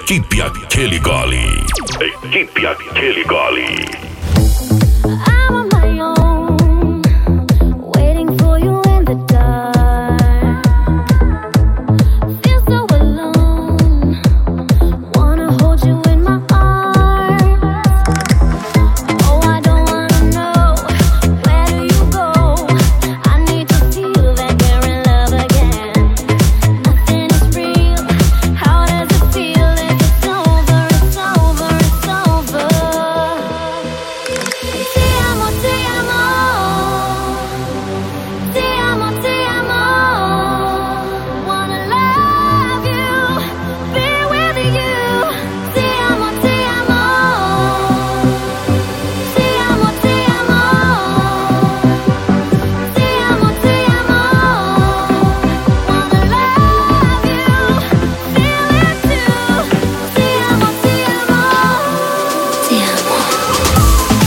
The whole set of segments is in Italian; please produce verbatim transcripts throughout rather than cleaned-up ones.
Equipe Aquele Gole. Equipe Aquele Gole. I'm on my own, waiting for you in the dark. Feel so alone, wanna hold you in my arms. Oh, I don't wanna know, where do you go? I need to feel that we're in love again. Nothing is real, how does it feel if it's over, it's over, it's over? Te amo, te amo. Te amo, te amo. Wanna love you, be with you. Te amo, te amo. Te amo, te amo. Te amo, te amo. Wanna love you, feel it too. Te amo, te amo. Te amo.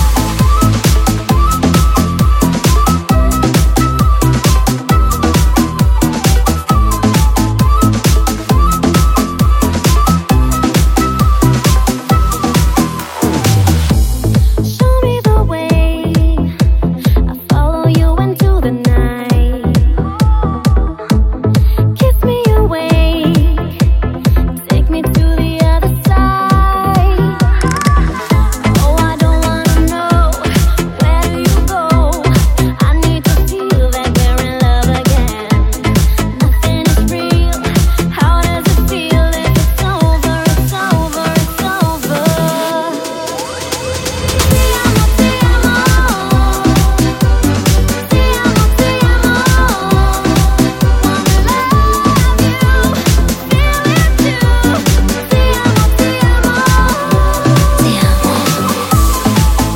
Show me the way, I follow you into the night. Kiss me awake, take me to the other side. Oh, I don't wanna know, where do you go? I need to feel that we're in love again. Nothing is real, how does it feel if it's over, it's over, it's over? Te amo, te amo. Te amo, te amo. Wanna love you, feel it too. Te amo, te amo. Te amo.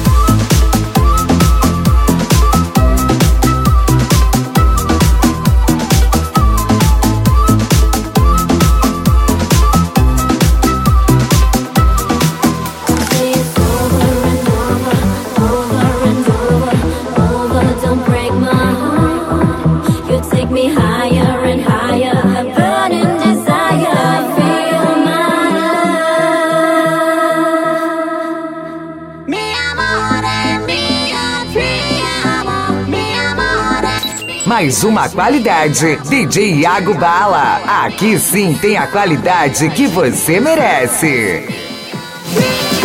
It's over and over, over and over, over. Don't break my heart. You take me higher and higher, a burning desire. Feel my love. Mi amore, mio ti amo. Mi amore. Mais uma qualidade. D J Iago Bala. Aqui sim tem a qualidade que você merece. Mi